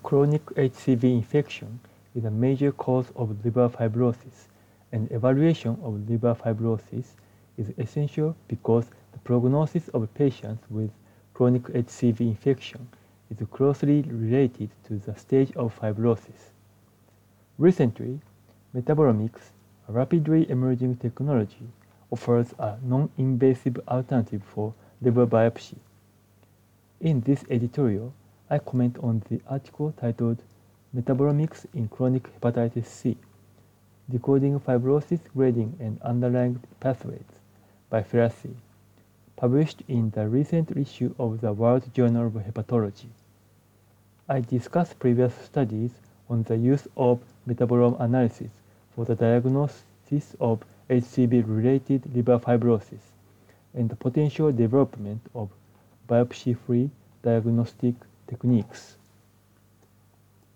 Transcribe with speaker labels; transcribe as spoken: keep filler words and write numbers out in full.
Speaker 1: Chronic H C V infection is a major cause of liver fibrosis, and evaluation of liver fibrosis is essential because the prognosis of patients with chronic H C V infection is closely related to the stage of fibrosis. Recently, metabolomics, a rapidly emerging technology, offers a non-invasive alternative for liver biopsy. In this editorial, I comment on the article titled Metabolomics in Chronic Hepatitis C, Decoding Fibrosis Grading and Underlying Pathways by Ferracci, published in the recent issue of the World Journal of Hepatology. I discuss previous studies on the use of metabolome analysis for the diagnosis of H C V-related liver fibrosis and the potential development of biopsy-free diagnostic techniques.